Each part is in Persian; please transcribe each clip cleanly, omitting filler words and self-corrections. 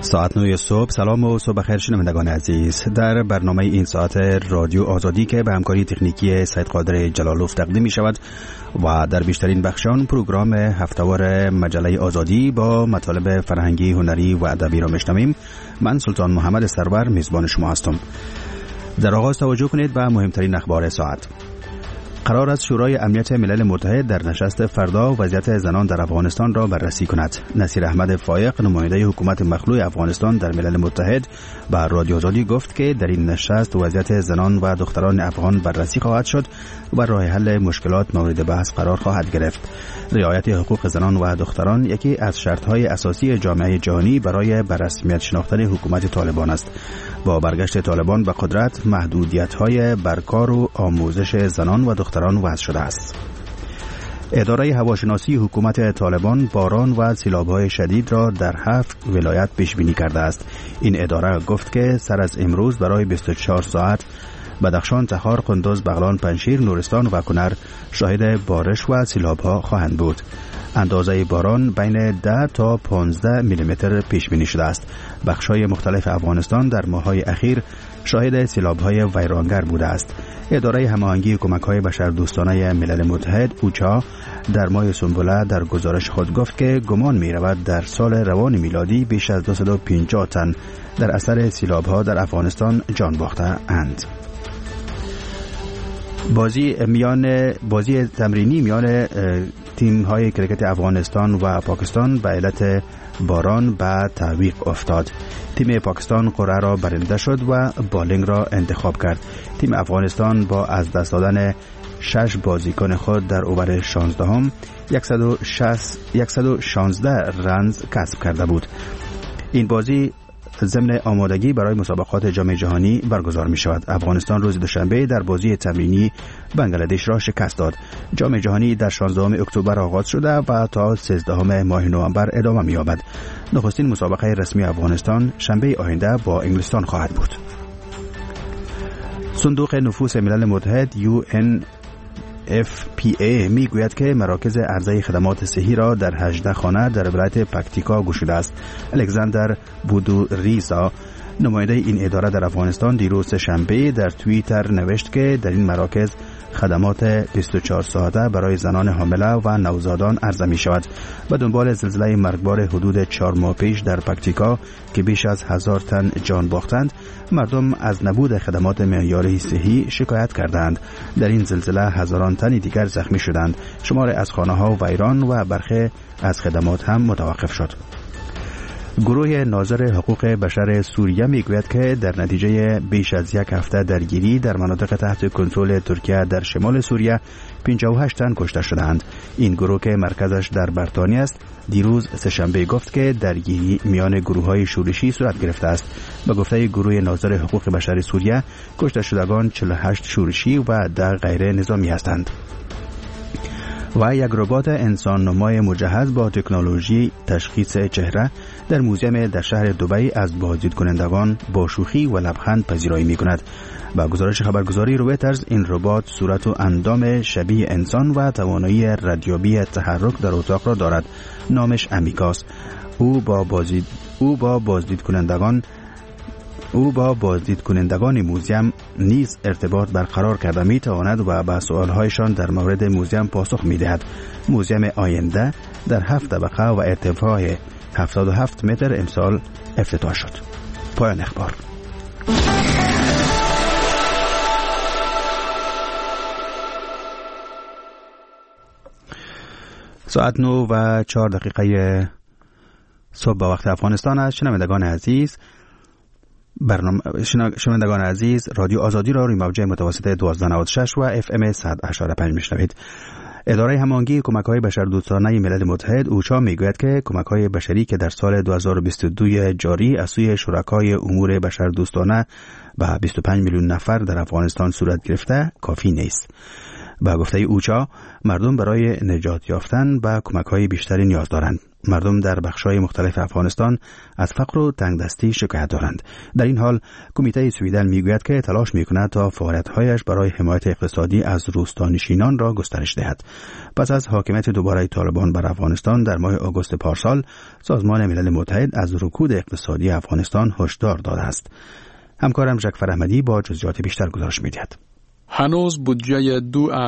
ساعت 9 صبح. سلام و صبح بخیر شنوندگان عزیز. در برنامه این ساعت رادیو آزادی که به همکاری تکنیکی سید قادر جلالوف تقدیم می شود و در بیشترین بخشان پروگرام هفته‌وار مجله آزادی با مطالب فرهنگی، هنری و ادبی را میشنویم. من سلطان محمد سرور میزبان شما هستم. در آغاز توجه کنید به مهمترین اخبار ساعت. قرار است شورای امنیت ملل متحد در نشست فردا وضعیت زنان در افغانستان را بررسی کند. نصیر احمد فایق، نماینده حکومت مخلوع افغانستان در ملل متحد، به رادیو آزادی گفت که در این نشست وضعیت زنان و دختران افغان بررسی خواهد شد و راه حل مشکلات مورد بحث قرار خواهد گرفت. رعایت حقوق زنان و دختران یکی از شرط‌های اساسی جامعه جهانی برای بررسمیت شناختن حکومت طالبان است. با برگشت طالبان به قدرت، محدودیت‌های بر کار و آموزش زنان و دختران وضع شده است. اداره هواشناسی حکومت طالبان باران و سیلاب‌های شدید را در 7 ولایت پیش بینی کرده است. این اداره گفت که سر از امروز برای 24 ساعت بدخشان، تخار، قندوز، بغلان، پنجشیر، نورستان و کنر شاهد بارش و سیلاب‌ها خواهند بود. اندازه باران بین 10 تا 15 میلیمتر پیش بینی شده است. بخش‌های مختلف افغانستان در ماه‌های اخیر شاهد سیلاب‌های ویرانگر بوده است. اداره هماهنگی کمک‌های بشردوستانه ملل متحد اوچا در ماه سنبله در گزارش خود گفت که گمان می‌رود در سال روان میلادی بیش از 250 تن در اثر سیلاب‌ها در افغانستان جان باخته اند. بازی تمرینی میان تیم‌های کرکت افغانستان و پاکستان به علت باران به تعویق افتاد. تیم پاکستان قرعه را برنده شد و بالینگ را انتخاب کرد. تیم افغانستان با از دست دادن 6 بازیکن خود در اوور 16 116 رنز کسب کرده بود. این بازی ضمن آمادگی برای مسابقات جام جهانی برگزار می شود. افغانستان روز دوشنبه در بازی تمرینی بنگلادش را شکست داد. جام جهانی در 16 اکتبر آغاز شده و تا 13 ماه نوامبر ادامه می یابد. نخستین مسابقه رسمی افغانستان شنبه آینده با انگلستان خواهد بود. صندوق نفوس ملل متحد UNFPA می گوید که مراکز عرضه خدمات صحی را در 18 خانه در ولایت پکتیکا گشوده است. الکساندر بودوریزا، نماینده این اداره در افغانستان، دیروز شنبه در توییتر نوشت که در این مراکز خدمات 24 ساعته برای زنان حامله و نوزادان عرضه می شود. به دنبال زلزله مرگبار حدود 4 ماه پیش در پکتیکا که بیش از 1000 تن جان باختند، مردم از نبود خدمات معیاری صحی شکایت کردند. در این زلزله هزاران تن دیگر زخمی شدند. شمار از خانه‌ها ویران و برخی از خدمات هم متوقف شد. گروه ناظر حقوق بشر سوریه میگوید که در نتیجه بیش از یک هفته درگیری در مناطق تحت کنترل ترکیه در شمال سوریه 58 تن کشته شدند. این گروه که مرکزش در بریتانیا است، دیروز سه‌شنبه گفت که درگیری میان گروه‌های شورشی صورت گرفته است. به گفته گروه ناظر حقوق بشر سوریه، کشته شدگان 48 شورشی و 10 غیر نظامی هستند. و یک ربات انسان نمای مجهز با تکنولوژی تشخیص چهره در موزیم در شهر دبی از بازدید کنندگان با شوخی و لبخند پذیرایی می کند. با گزارش خبرگزاری رویترز، این ربات صورت و اندام شبیه انسان و توانایی ردیابی تحرک در اتاق را دارد. نامش امیکاست. او با بازدید کنندگان موزیم نیز ارتباط برقرار کرده می تواند و به سوالهایشان در مورد موزیم پاسخ می دهد. موزیم آینده در 7 طبقه و ارتفاع 77 متر امسال افتتاح شد. پایان اخبار. ساعت 9 و 4 دقیقه صبح به وقت افغانستان است. شنوندگان عزیز، رادیو آزادی را روی موجه متوسط 1296 و FM 100.5 میشنوید. اداره هماهنگی کمک‌های بشردوستانه ملل متحد اوچا میگوید که کمک‌های بشری که در سال 2022 جاری از سوی شرکای امور بشردوستانه به 25 میلیون نفر در افغانستان صورت گرفته کافی نیست. به گفته اوچا، مردم برای نجات یافتن به کمک‌های بیشتری نیاز دارند. مردم در بخش‌های مختلف افغانستان از فقر و تنگدستی شکایت دارند. در این حال کمیته سویدن میگوید که تلاش میکند تا فعالیت‌هایش برای حمایت اقتصادی از روستانشینان را گسترش دهد. پس از حاکمیت دوباره طالبان بر افغانستان در ماه آگوست پارسال، سازمان ملل متحد از رکود اقتصادی افغانستان هشدار داده است. همکارم جعفر احمدی با جزئیات بیشتر گزارش می‌دهد. هنوز بودجه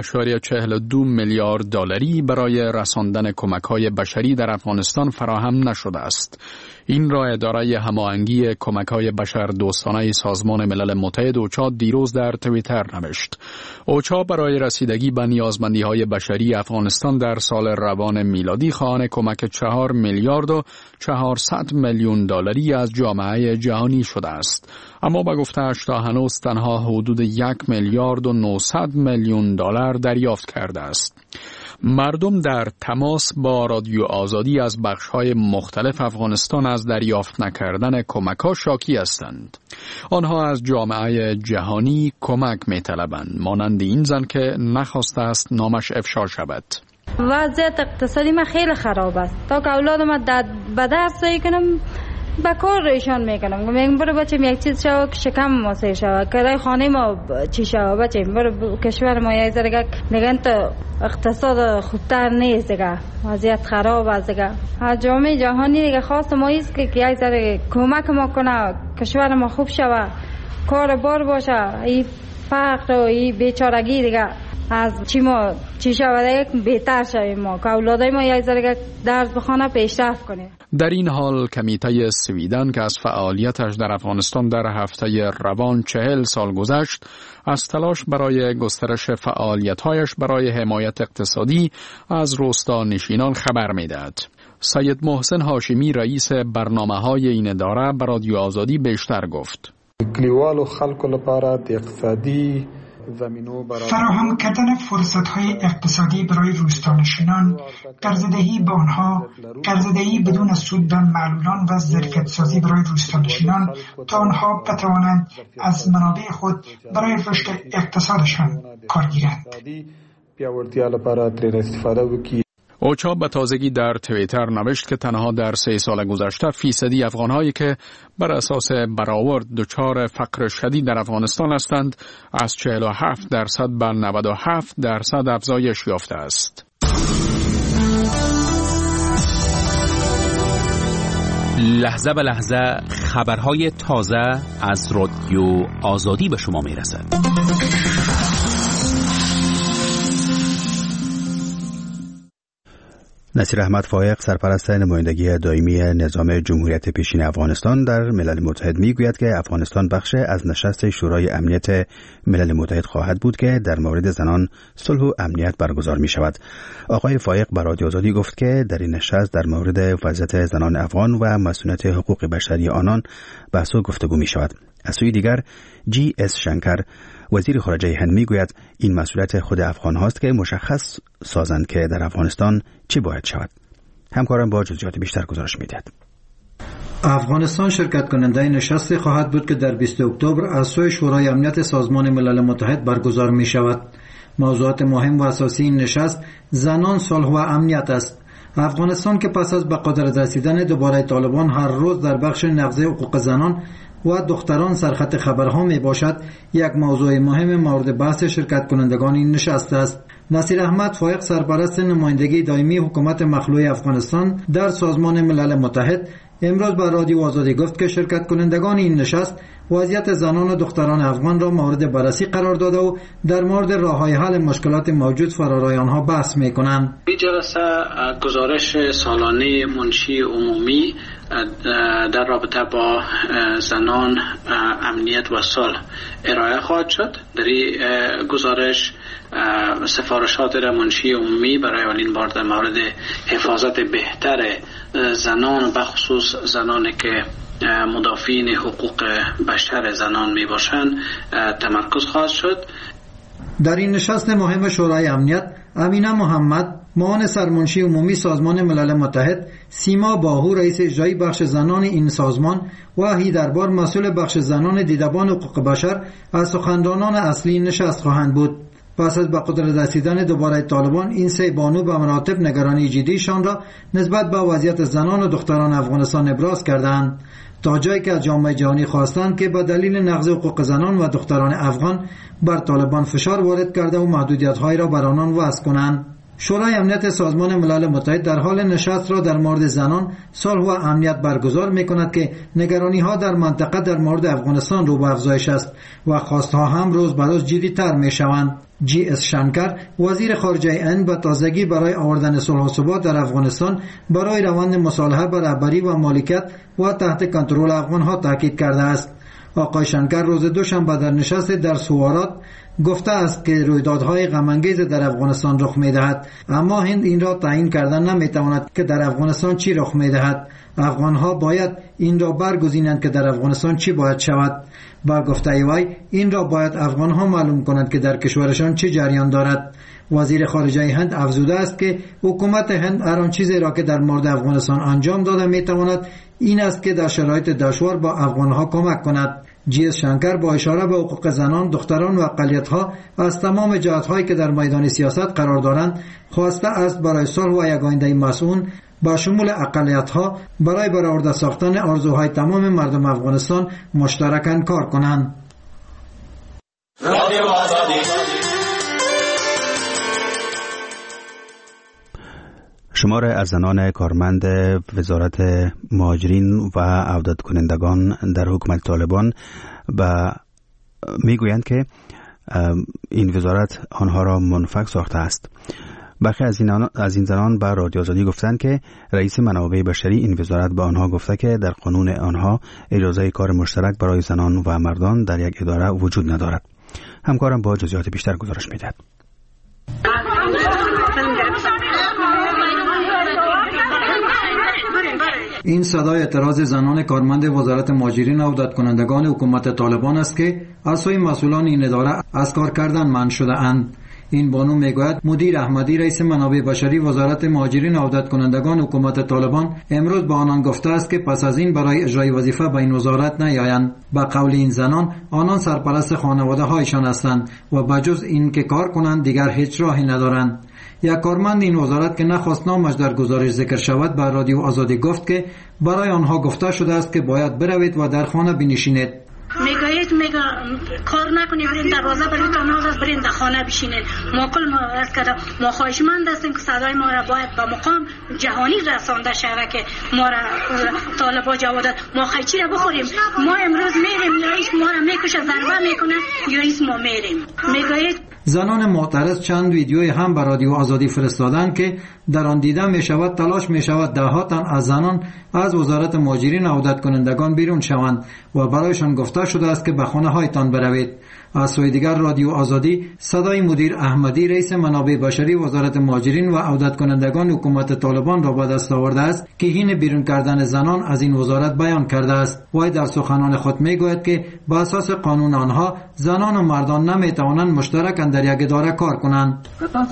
2.42 میلیارد دلاری برای رساندن کمک‌های بشری در افغانستان فراهم نشده است. این را اداره هماهنگی کمک‌های بشردوستانه سازمان ملل متحد اوچا دیروز در توییتر نوشت. اوچا برای رسیدگی به نیازمندی‌های بشری افغانستان در سال روان میلادی خواهان کمک 4 میلیارد و 400 میلیون دلاری از جامعه جهانی شده است. اما با گفته‌اش تا هنوز تنها حدود 1 میلیارد و 900 میلیون دلار دریافت کرده است. مردم در تماس با رادیو آزادی از بخش‌های مختلف افغانستان از دریافت نکردن کمک‌ها شاکی هستند. آنها از جامعه جهانی کمک می‌طلبند، مانند این زن که نخواسته است نامش افشا شود. وضعیت اقتصادی ما خیلی خراب است. تا که اولادم به درس کنم با کار ایشان میکنم. میگم برو بچه‌م یک چیز شو که شکم ما سیر شو، کرای خانه ما چی شو بچه‌م، برو کشور ما یک ذره نگن تو اقتصاد خودتر نیست دیگه، وضعیت خراب است دیگه. جامعه جهانی دیگه خواست ما است که یک ذره کمک ما کنه، کشور ما خوب شود، کار بار باشه، این فقر و این بیچارگی دیگه از چی شود بهتر شویم، ما که اولادای ما یک ذره درس بخونه پیشرفت کنیم. در این حال کمیته سویدن که از فعالیتش در افغانستان در هفته روان 40 سال گذشت، از تلاش برای گسترش فعالیت‌هایش برای حمایت اقتصادی از روستانشینان خبر می‌دهد. سید محسن هاشمی رئیس برنامه‌های این اداره به رادیو آزادی بیشتر گفت. کلیوالو خلکو لپاره د اقتصادی فراهم کردن فرصت‌های اقتصادی برای روستانشینان، قرضه‌دهی به آنها، قرضه‌دهی بدون سود به معلولان و ظرفیت‌سازی برای روستانشینان تا آنها بتوانند از منابع خود برای رشد اقتصادشان کار گیرند. اوچا به تازگی در توییتر نوشت که تنها در 3 سال گذشته فیصدی افغان‌هایی که بر اساس برآورد دچار فقر شدید در افغانستان هستند از 47% به 97% افزایش یافته است. لحظه به لحظه خبرهای تازه از رادیو آزادی به شما میرسد. نصیر احمد فایق سرپرست نمایندگی دائمی نظام جمهوریت پیشین افغانستان در ملل متحد میگوید که افغانستان بخش از نشست شورای امنیت ملل متحد خواهد بود که در مورد زنان صلح و امنیت برگزار می شود. آقای فایق به رادیو آزادی گفت که در این نشست در مورد وضعیت زنان افغان و مسئولیت حقوق بشری آنان بحث و گفتگو می شود. از سوی دیگر جی اس شنکر وزیر خارجه هند میگوید این مسئولیت خود افغان هاست که مشخص سازند که در افغانستان چی باید شود. همکارم با جزئیات بیشتر گزارش میدهد. افغانستان شرکت کننده نشستی خواهد بود که در 20 اکتبر از سوی شورای امنیت سازمان ملل متحد برگزار می شود. موضوعات مهم و اساسی این نشست زنان، صلح و امنیت است. افغانستان که پس از به قدرت رسیدن دوباره طالبان هر روز در بخش نقض حقوق زنان و دختران سرخط خبرها می باشد، یک موضوع مهم مورد بحث شرکت کنندگان این نشست است. نصیر احمد فایق سرپرست نمایندگی دائمی حکومت مخلوع افغانستان در سازمان ملل متحد امروز به رادیو آزادی گفت که شرکت کنندگان این نشست وضعیت زنان و دختران افغان را مورد بررسی قرار داده و در مورد راه‌های حل مشکلات موجود فرارای آنها بحث می‌کنند. این جلسه گزارش سالانه منشی عمومی در رابطه با زنان، امنیت و صلح ارائه خواهد شد. در این گزارش سفارشات منشی عمومی برای اولین بار در مورد حفاظت بهتر زنان و بخصوص زنانی که مدافعین حقوق بشر زنان می باشند تمرکز خواهد شد. در این نشست مهم شورای امنیت امینه محمد معاون سرمنشی عمومی سازمان ملل متحد، سیما باهو رئیس اجرایی بخش زنان این سازمان و هیدربار مسئول بخش زنان دیدبان حقوق بشر از سخنرانان اصلی نشست خواهند بود. پس از به قدرت رسیدن دوباره طالبان این سه بانو به مراتب نگرانی جدیشان را نسبت به وضعیت زنان و دختران افغانستان ابراز کردند، تا جایی که از جامعه جهانی خواستند که به دلیل نقض حقوق زنان و دختران افغان بر طالبان فشار وارد کرده و محدودیت‌هایی را بر آنان وضع کنند. شورای امنیت سازمان ملل متحد در حال نشست را در مورد زنان، صلح و امنیت برگزار می‌کند که نگرانی‌ها در منطقه در مورد افغانستان رو به افزایش است و خواست‌ها هم روز به روز جدی‌تر می‌شوند. GS شنکر وزیر خارجه هند به تازگی برای آوردن صلح و ثبات در افغانستان برای روند مصالحه بر رهبری و مالکیت و تحت کنترل افغان‌ها تاکید کرده است. آقای شنکر روز دوشنبه در نشست در سوارات گفته است که رویدادهای غم‌انگیز در افغانستان رخ می‌دهد، اما هند این را تعیین کردن نمی‌تواند که در افغانستان چی رخ می‌دهد. افغان‌ها باید این را برگزینند که در افغانستان چی باید شود. با گفته وی این را باید افغان‌ها معلوم کنند که در کشورشان چه جریان دارد. وزیر خارجه هند افزوده است که حکومت هند هر آن چیزی را که در مورد افغانستان انجام داده می‌تواند این است که در شرایط دشوار با افغان‌ها کمک کند. GS شنکر با اشاره به حقوق زنان، دختران و اقلیت‌ها از تمام جهات‌هایی که در میدان سیاست قرار دارند خواسته است برای صلح و یک آینده مسئول با شمول اقلیت‌ها برای برآورده ساختن آرزوهای تمام مردم افغانستان مشترکاً کار کنند. شمار از زنان کارمند وزارت مهاجرین و عودت کنندگان در حکومت طالبان میگویند که این وزارت آنها را منفک ساخته است. برخی از این زنان به رادیو آزادی گفتند که رئیس منابع بشری این وزارت به آنها گفته که در قانون آنها اجازه کار مشترک برای زنان و مردان در یک اداره وجود ندارد. همکارم با جزئیات بیشتر گزارش می‌دهد. این صدای اعتراض زنان کارمند وزارت مهاجرین و عودت کنندگان حکومت طالبان است که از سوی مسئولان این اداره از کار کردن منع شده اند. این بانو میگوید مدیر احمدی رئیس منابع بشری وزارت مهاجرین و عودت کنندگان حکومت طالبان امروز به آنان گفته است که پس از این برای اجرای وظیفه به این وزارت نیایند. به قول این زنان آنان سرپرست خانواده هایشان هستند و بجز این که کار کنند دیگر هیچ راهی ندارند. یک کارمند این وزارت که نخواست نامش در گزارش ذکر شود به رادیو آزادی گفت که برای آنها گفته شده است که باید بروید و در خانه بنشینید. میگوید کار نکنید، برین دروازه برید تا ناز برین در خانه بشینید. ما کل ما از کرده ما خواهشمند هستیم که صدای ما را باید به مقام جهانی رسانده شود که ما را طالبا جوادت ما خیچی را بخوریم. ما امروز میریم یا ایش ما را میکشه ضربه میکنه یا ایش ما میریم. میگوید زنان معترض چند ویدیوی هم به رادیو آزادی فرستادند که در آن دیده می شود تلاش می شود ده‌ها تن از زنان از وزارت مهاجرین و عودت کنندگان بیرون شوند و برایشان گفته شده است که به خانه هایتان بروید. از سوی دیگر رادیو آزادی صدای مدیر احمدی رئیس منابع بشری وزارت مهاجرین و عودت کنندگان حکومت طالبان را به دست آورده است که حین بیرون کردن زنان از این وزارت بیان کرده است. وی در سخنان خود میگوید که به اساس قانون آنها زنان و مردان نمیتوانند مشترکاً در یک اداره کار کنند.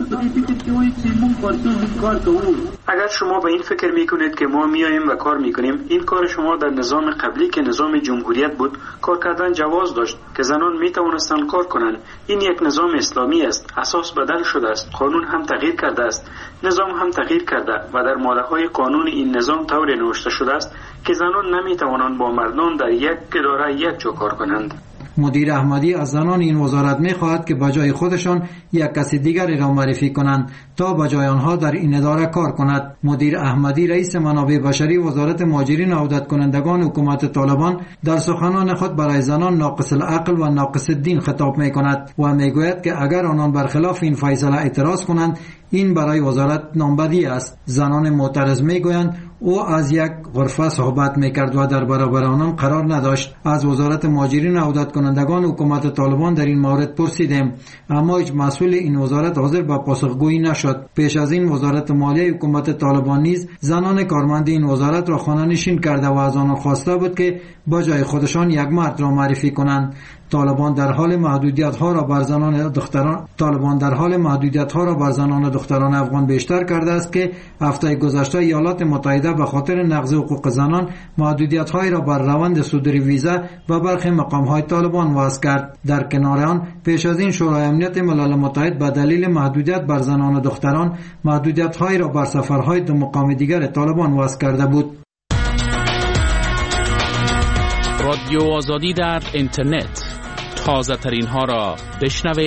اگر شما به این فکر میکنید که ما میاییم و کار میکنیم، این کار شما در نظام قبلی که نظام جمهوریت بود کار کردن جواز داشت که زنان میتوانستند کار کنند. این یک نظام اسلامی است، اساس بدل شده است، قانون هم تغییر کرده است، نظام هم تغییر کرده و در ماده‌های قانون این نظام طوری نوشته شده است که زنان نمیتوانند با مردان در یک اداره یک جا کار کنند. مدیر احمدی از زنان این وزارت می‌خواهد که بجای خودشان یک کسی دیگری را معرفی کنند تا بجای آنها در این اداره کار کند. مدیر احمدی رئیس منابع بشری وزارت مهاجرین و عودت کنندگان حکومت طالبان در سخنان خود برای زنان ناقص العقل و ناقص الدین خطاب می‌کند و میگوید که اگر آنان برخلاف این فیصله اعتراض کنند این برای وزارت نامبدی است. زنان معترض میگویند او از یک غرفه صحبت میکرد و در برابر آنان قرار نداشت. از وزارت مهاجرین و عودت کنندگان حکومت طالبان در این مورد پرسیدیم اما هیچ مسئول این وزارت حاضر به پاسخگویی نشد. پیش از این وزارت مالیه حکومت طالبان نیز زنان کارمند این وزارت را خانه نشین کرده و از آنان خواسته بود که با جای خودشان یک مرد را معرفی کنند. طالبان در حال محدودیت ها را بر زنان دختران افغان بیشتر کرده است که هفته گذشته ایالات متحده به خاطر نقض حقوق زنان محدودیت هایی را بر روند صدور ویزا و برخی مقام های طالبان وضع کرد. در کنار آن پیش از این شورای امنیت ملل متحد به دلیل محدودیت بر زنان و دختران محدودیت هایی را بر سفرهای دو مقام دیگر طالبان وضع کرده بود. رادیو آزادی در اینترنت، تازه ترین ها را بشنوید.